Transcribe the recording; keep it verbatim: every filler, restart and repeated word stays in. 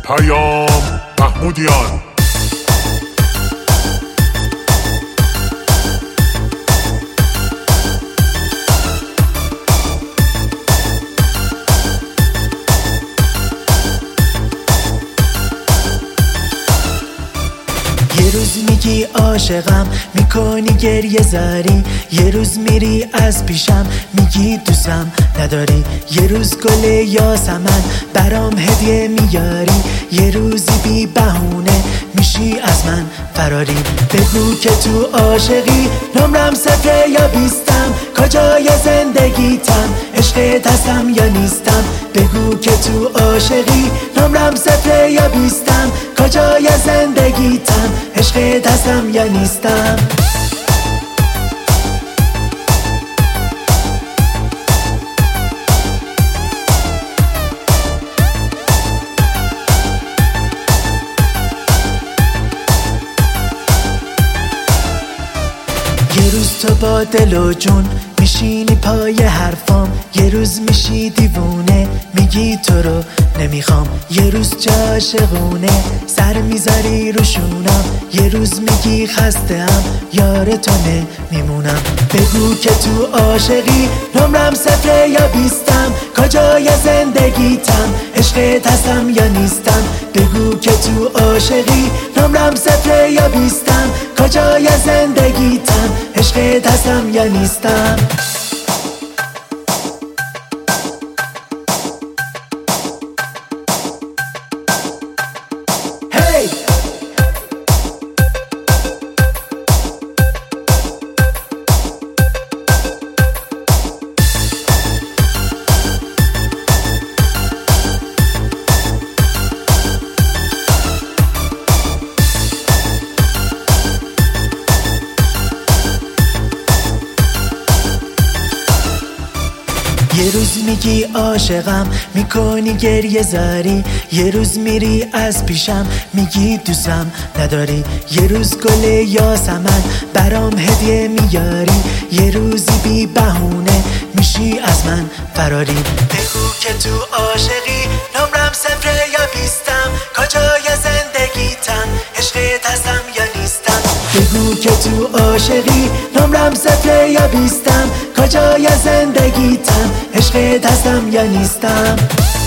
پیام محمودیان. یه روز میگی عاشقم، میکنی گریه زاری. یه روز میری از پیشم، میگی دوستم نداری. یه روز گل یاسمن برام هدیه میاری. یه روزی بی بهونه میشی از من فراری. بگو که تو عاشقی، نمرم صفره یا بیستم. کجای زندگیتم، عشقت هستم یا نیستم. بگو که تو عاشقی، نمرم صفره یا بیستم. کجای زندگیتم، عشقت هستم یا نیستم. یه روز تو با دل و جون میشینی پای حرفام. یه روز میشی دیوونه، میگی تو رو نمیخوام. یه روز چه عاشقونه سر میذاری روشونم. یه روز میگی خسته‌ام، یار تو نمیمونم. بگو که تو عاشقی، نمرم صفره یا بیستم. کجای زندگیتم، عشقت هستم یا نیستم. بگو که تو عاشقی، نمرم صفره یا بیستم. کجای زندگیتم، عشقت هستم یا نیستم. یه روز میگی عاشقم، میکنی گریه زاری. یه روز میری از پیشم، میگی دوستم نداری. یه روز گل یاسمن برام هدیه میاری. یه روزی بی بهونه میشی از من فراری. بگو که تو عاشقی، نمرم صفره یا بیستم. کجای زندگیتم، عشقت هستم یا نیستم. بگو که تو عاشقی، نمرم صفره یا بیستم. کجای زندگیتم، عشقت هستم یا نیستم.